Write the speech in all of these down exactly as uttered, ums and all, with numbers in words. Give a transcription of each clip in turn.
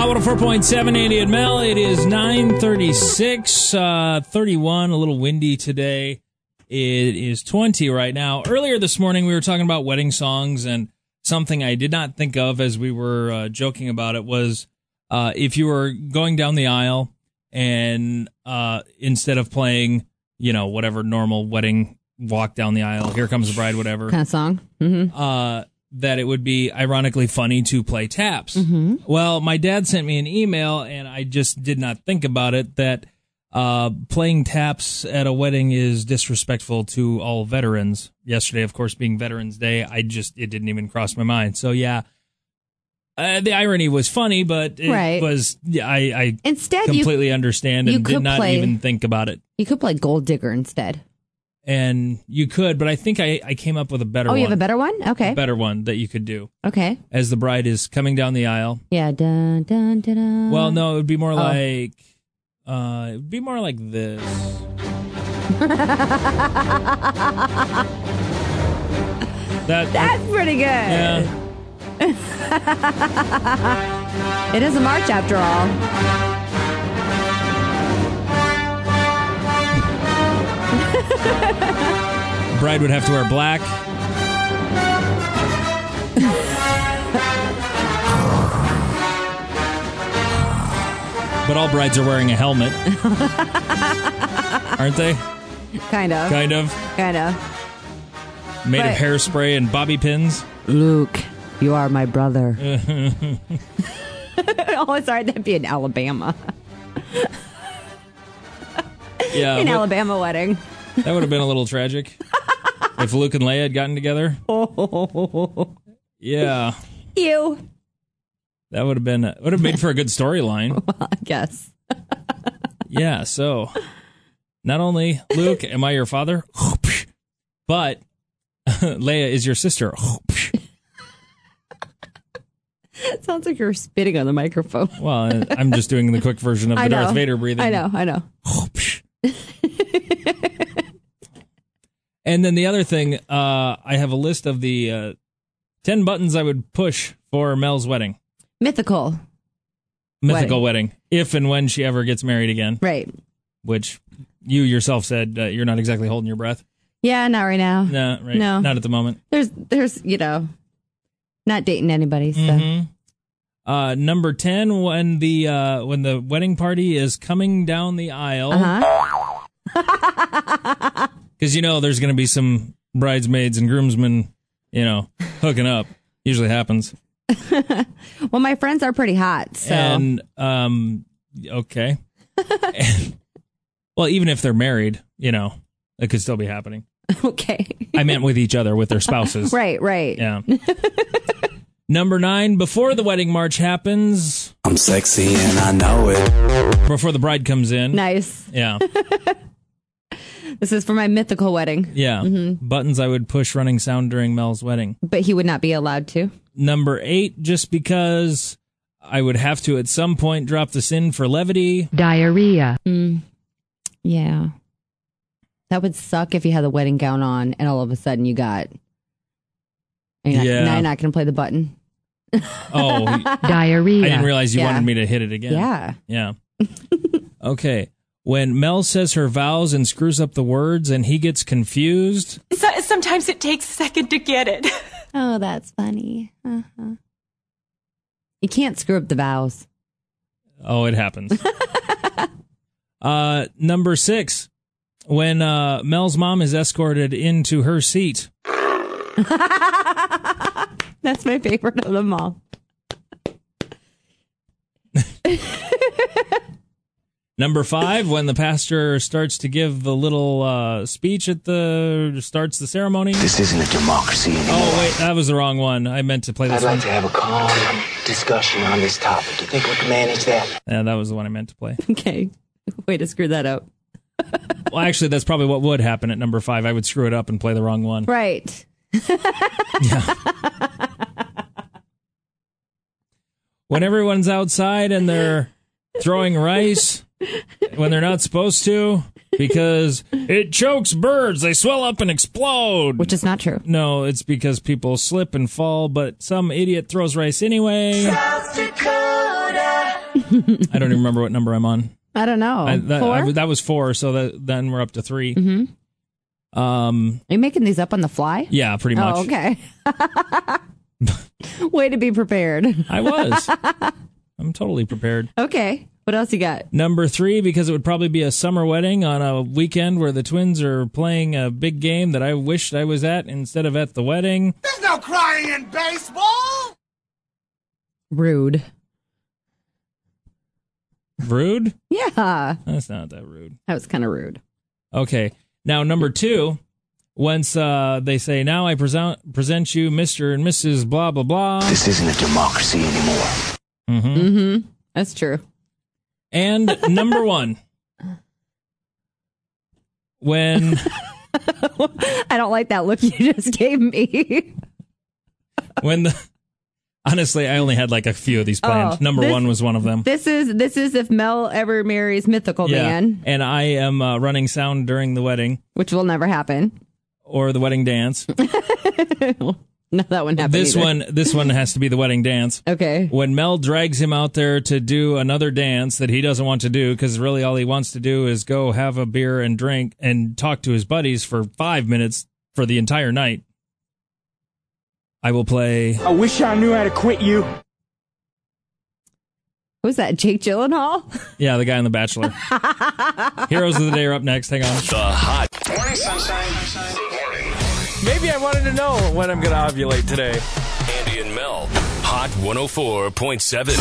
one oh four point seven, Andy and Mel. It is nine thirty-six, uh, thirty-one, a little windy today. It is twenty right now. Earlier this morning, we were talking about wedding songs, and something I did not think of as we were uh, joking about it was uh, if you were going down the aisle and uh, instead of playing, you know, whatever normal wedding walk down the aisle, Here Comes the Bride, whatever. Kind of song. Mm-hmm. Uh, that it would be ironically funny to play taps. Mm-hmm. Well, my dad sent me an email, and I just did not think about it, that uh, playing taps at a wedding is disrespectful to all veterans. Yesterday, of course, being Veterans Day, I just, it didn't even cross my mind. So, yeah, uh, the irony was funny, but it right. was, yeah, I, I instead, completely you, understand and did not play, even think about it. You could play Gold Digger instead. And you could, but I think I, I came up with a better one. Oh, you have a better one? Okay. A better one that you could do. Okay. As the bride is coming down the aisle. Yeah. Dun, dun, dun, dun. Well, no, it would be more oh. like, uh, it would be more like this. that, That's pretty good. Yeah. It is a march after all. Bride would have to wear black. But all brides are wearing a helmet. Aren't they? Kind of. Kind of. Kind of. Made but, of hairspray and bobby pins. Luke, you are my brother. Oh, sorry, that'd be in Alabama. Yeah, an Alabama wedding. That would have been a little tragic if Luke and Leia had gotten together. Oh. Yeah. Ew. That would have been would have made for a good storyline. Well, I guess. Yeah. So, not only Luke, am I your father? But Leia is your sister. It sounds like you're spitting on the microphone. Well, I'm just doing the quick version of the Darth Vader breathing. I know, I know. And then the other thing, uh, I have a list of the uh, ten buttons I would push for Mel's wedding. Mythical. Mythical wedding. wedding. If and when she ever gets married again. Right. Which you yourself said uh, you're not exactly holding your breath. Yeah, not right now. No, right. No. Not at the moment. There's, there's, you know, not dating anybody, so. Mm-hmm. Uh, number ten, when the uh, when the wedding party is coming down the aisle. Uh-huh. Because, you know, there's going to be some bridesmaids and groomsmen, you know, hooking up. Usually happens. Well, my friends are pretty hot, so. And, um, okay. And, well, even if they're married, you know, it could still be happening. Okay. I meant with each other, with their spouses. Right, right. Yeah. Number nine, before the wedding march happens. I'm sexy and I know it. Before the bride comes in. Nice. Yeah. This is for my mythical wedding. Yeah. Mm-hmm. Buttons I would push running sound during Mel's wedding. But he would not be allowed to. Number eight, just because I would have to at some point drop this in for levity. Diarrhea. Mm. Yeah. That would suck if you had the wedding gown on and all of a sudden you got... You're not, yeah. Now you're not going to play the button. Oh. Diarrhea. I didn't realize you yeah. wanted me to hit it again. Yeah. Yeah. Okay. When Mel says her vows and screws up the words and he gets confused. So, sometimes it takes a second to get it. Oh, that's funny. Uh-huh. You can't screw up the vows. Oh, it happens. uh, number six. When uh, Mel's mom is escorted into her seat. That's my favorite of them all. Number five, when the pastor starts to give the little uh, speech at the starts the ceremony. This isn't a democracy anymore. Oh wait, that was the wrong one. I meant to play this I'd like one. to have a calm discussion on this topic. You think we can manage that? Yeah, that was the one I meant to play. Okay, way to screw that up. Well, actually, that's probably what would happen at number five. I would screw it up and play the wrong one. Right. Yeah. When everyone's outside and they're throwing rice when they're not supposed to because it chokes birds. They swell up and explode. Which is not true. No, it's because people slip and fall, but some idiot throws rice anyway. South Dakota. I don't even remember what number I'm on. I don't know. I, that, Four? I, that was four, so that, then we're up to three. Mm-hmm. Um, Are you making these up on the fly? Yeah, pretty much. Oh, okay. Way to be prepared. I was. I'm totally prepared. Okay. What else you got? Number three, because it would probably be a summer wedding on a weekend where the Twins are playing a big game that I wished I was at instead of at the wedding. There's no crying in baseball! Rude. Rude? Yeah. That's not that rude. That was kind of rude. Okay. Now, number two, once uh, they say, now I present present you Mister and Missus blah, blah, blah. This isn't a democracy anymore. Mm-hmm. Mm-hmm. That's true. And number one, when... I don't like that look you just gave me. when the... Honestly, I only had like a few of these planned. Oh, number this, one was one of them. This is this is if Mel ever marries Mythical Yeah. Man, And I am uh, running sound during the wedding which will never happen. or the wedding dance. No, that wouldn't happen. This either. one, this one has to be the wedding dance. Okay. When Mel drags him out there to do another dance that he doesn't want to do, because really all he wants to do is go have a beer and drink and talk to his buddies for five minutes for the entire night, I will play. I wish I knew how to quit you. Who's that? Jake Gyllenhaal? Yeah, the guy on The Bachelor. Heroes of the Day are up next. Hang on. The Hot Morning sunshine. Morning. Maybe I wanted to know when I'm going to ovulate today. Andy and Mel. Hot one oh four point seven.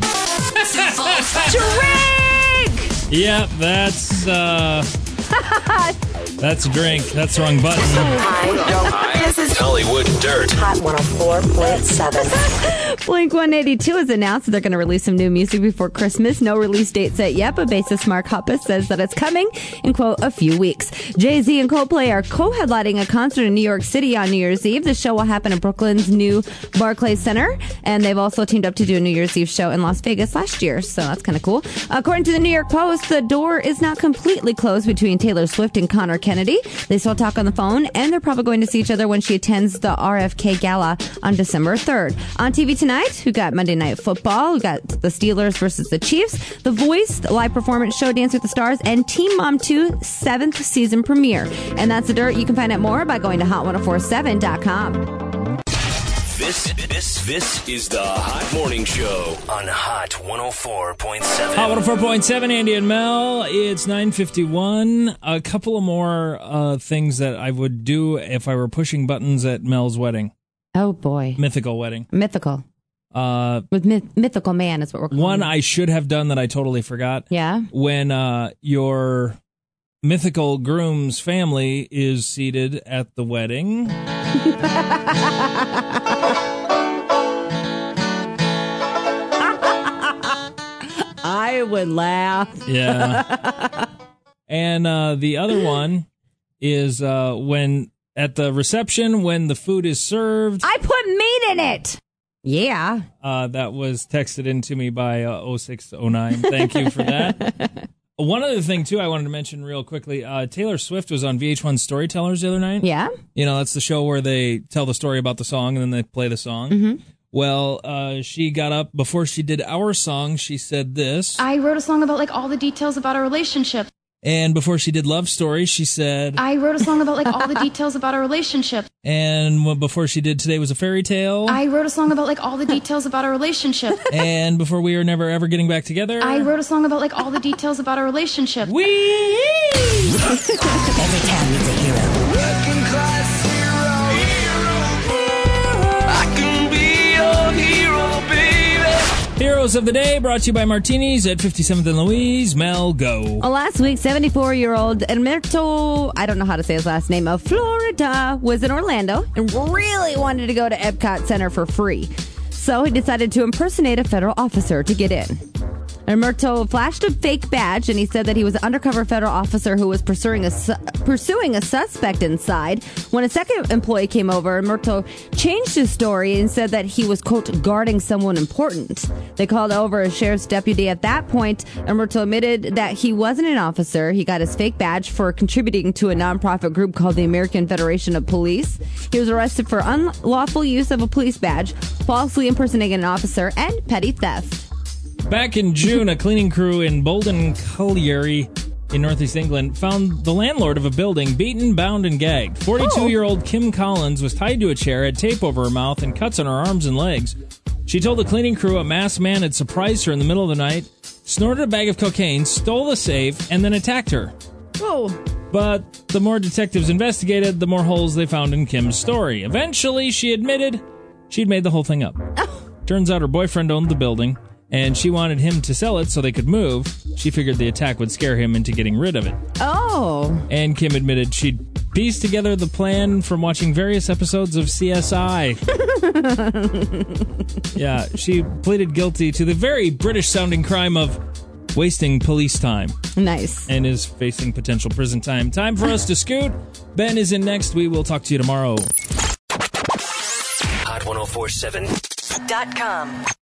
Drink! Yep, that's uh, that's a drink. That's the wrong button. Hi. This is Hollywood Dirt. Hot one oh four point seven. Blink one eighty-two has announced that they're going to release some new music before Christmas. No release date set yet, but bassist Mark Hoppus says that it's coming in, quote, a few weeks. Jay-Z and Coldplay are co-headlining a concert in New York City on New Year's Eve. The show will happen in Brooklyn's new Barclays Center, and they've also teamed up to do a New Year's Eve show in Las Vegas last year, so that's kind of cool. According to the New York Post, the door is not completely closed between Taylor Swift and Connor Kennedy. They still talk on the phone, and they're probably going to see each other when she attends the R F K Gala on December third. On T V tonight, we got Monday Night Football, we got the Steelers versus the Chiefs, The Voice, the live performance show Dance with the Stars, and Teen Mom two seventh season premiere. And that's the dirt. You can find out more by going to hot ten forty-seven dot com. This, this, this is the Hot Morning Show on Hot one oh four point seven. Hot one oh four point seven, Andy and Mel. It's nine fifty-one. A couple of more uh, things that I would do if I were pushing buttons at Mel's wedding. Oh, boy. Mythical wedding. Mythical. Uh, With myth- Mythical Man is what we're calling one it. I should have done that I totally forgot. Yeah? When uh, your mythical groom's family is seated at the wedding. I would laugh. Yeah. And uh, the other one is uh, when at the reception, when the food is served. I put meat in it. Yeah. Uh, that was texted in to me by uh, oh six oh nine. Thank you for that. One other thing, too, I wanted to mention real quickly. Uh, Taylor Swift was on V H one Storytellers the other night. Yeah. You know, that's the show where they tell the story about the song and then they play the song. Mm-hmm. Well, uh, she got up before she did our song. She said this. I wrote a song about like all the details about our relationship. And before she did Love Story, she said. I wrote a song about like all the details about our relationship. And when- before she did Today Was a Fairy Tale. I wrote a song about like all the details about our relationship. And before We Are Never Ever Getting Back Together. I wrote a song about like all the details about our relationship. We. Every town needs a hero. Working class hero. Hero. I can be your hero, baby. Heroes of the Day brought to you by Martinis at fifty-seventh and Louise. Mel, go. Well, last week, seventy-four-year-old Ernesto, I don't know how to say his last name, of Florida, was in Orlando and really wanted to go to Epcot Center for free. So he decided to impersonate a federal officer to get in. Ernesto flashed a fake badge, and he said that he was an undercover federal officer who was pursuing a su- pursuing a suspect inside. When a second employee came over, Ernesto changed his story and said that he was, quote, guarding someone important. They called over a sheriff's deputy. At that point, Ernesto admitted that he wasn't an officer. He got his fake badge for contributing to a nonprofit group called the American Federation of Police. He was arrested for unlawful use of a police badge, falsely impersonating an officer, and petty theft. Back in June, a cleaning crew in Bolden Colliery in northeast England found the landlord of a building beaten, bound, and gagged. forty-two-year-old Kim Collins was tied to a chair, had tape over her mouth, and cuts on her arms and legs. She told the cleaning crew a masked man had surprised her in the middle of the night, snorted a bag of cocaine, stole the safe, and then attacked her. Oh. But the more detectives investigated, the more holes they found in Kim's story. Eventually, she admitted she'd made the whole thing up. Turns out her boyfriend owned the building, and she wanted him to sell it so they could move. She figured the attack would scare him into getting rid of it. Oh. And Kim admitted she'd pieced together the plan from watching various episodes of C S I. Yeah, she pleaded guilty to the very British-sounding crime of wasting police time. Nice. And is facing potential prison time. Time for us to scoot. Ben is in next. We will talk to you tomorrow. Hot ten forty-seven Dot com.